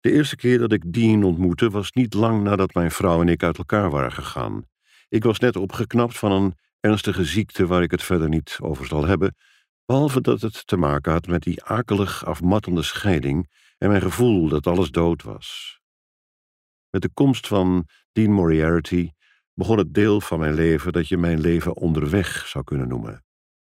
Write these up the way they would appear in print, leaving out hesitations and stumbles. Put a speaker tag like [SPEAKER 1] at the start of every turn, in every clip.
[SPEAKER 1] De eerste keer dat ik Dean ontmoette was niet lang nadat mijn vrouw en ik uit elkaar waren gegaan. Ik was net opgeknapt van een ernstige ziekte waar ik het verder niet over zal hebben, behalve dat het te maken had met die akelig afmattende scheiding en mijn gevoel dat alles dood was. Met de komst van Dean Moriarty begon het deel van mijn leven dat je mijn leven onderweg zou kunnen noemen.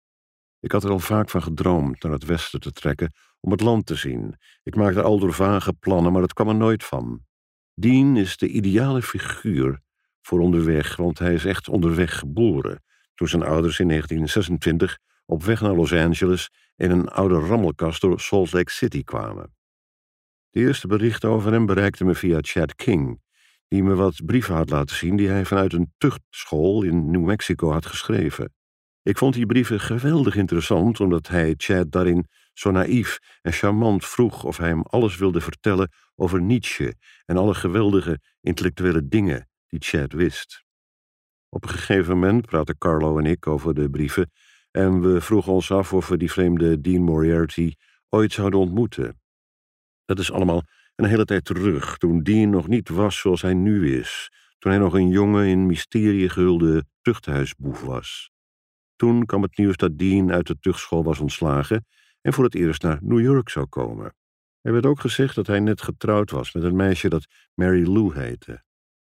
[SPEAKER 1] Ik had er al vaak van gedroomd naar het westen te trekken om het land te zien. Ik maakte aldoor vage plannen, maar het kwam er nooit van. Dean is de ideale figuur voor onderweg, want hij is echt onderweg geboren, toen zijn ouders in 1926 op weg naar Los Angeles in een oude rammelkast door Salt Lake City kwamen. De eerste berichten over hem bereikten me via Chad King, die me wat brieven had laten zien die hij vanuit een tuchtschool in New Mexico had geschreven. Ik vond die brieven geweldig interessant, omdat hij Chad daarin zo naïef en charmant vroeg of hij hem alles wilde vertellen over Nietzsche en alle geweldige intellectuele dingen die Chad wist. Op een gegeven moment praten Carlo en ik over de brieven en we vroegen ons af of we die vreemde Dean Moriarty ooit zouden ontmoeten. Dat is allemaal een hele tijd terug, toen Dean nog niet was zoals hij nu is, toen hij nog een jonge, in mysterie gehulde tuchthuisboef was. Toen kwam het nieuws dat Dean uit de tuchtschool was ontslagen en voor het eerst naar New York zou komen. Er werd ook gezegd dat hij net getrouwd was met een meisje dat Mary Lou heette.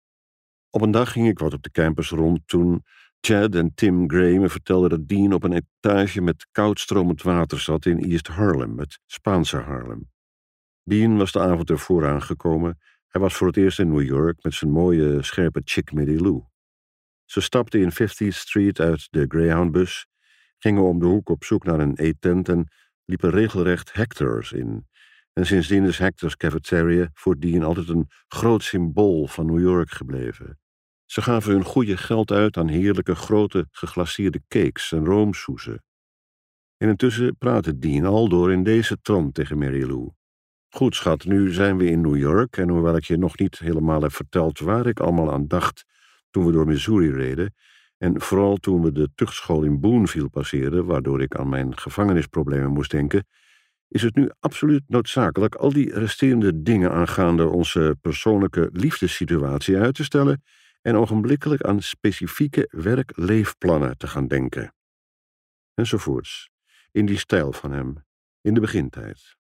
[SPEAKER 1] Op een dag ging ik wat op de campus rond toen Chad en Tim Gray me vertelden dat Dean op een etage met koudstromend water zat in East Harlem, het Spaanse Harlem. Dean was de avond ervoor aangekomen. Hij was voor het eerst in New York met zijn mooie, scherpe chick Mary Lou. Ze stapten in 50th Street uit de Greyhoundbus, gingen om de hoek op zoek naar een eettent en liepen regelrecht Hector's in. En sindsdien is Hector's Cafeteria voor Dean altijd een groot symbool van New York gebleven. Ze gaven hun goede geld uit aan heerlijke grote geglaceerde cakes en roomsoezen. En intussen praatte Dean al door in deze trant tegen Mary Lou. Goed, schat, nu zijn we in New York en hoewel ik je nog niet helemaal heb verteld waar ik allemaal aan dacht toen we door Missouri reden, en vooral toen we de tuchtschool in Boonville passeerden, waardoor ik aan mijn gevangenisproblemen moest denken, is het nu absoluut noodzakelijk al die resterende dingen aangaande onze persoonlijke liefdessituatie uit te stellen en ogenblikkelijk aan specifieke werk-leefplannen te gaan denken. Enzovoorts, in die stijl van hem, in de begintijd.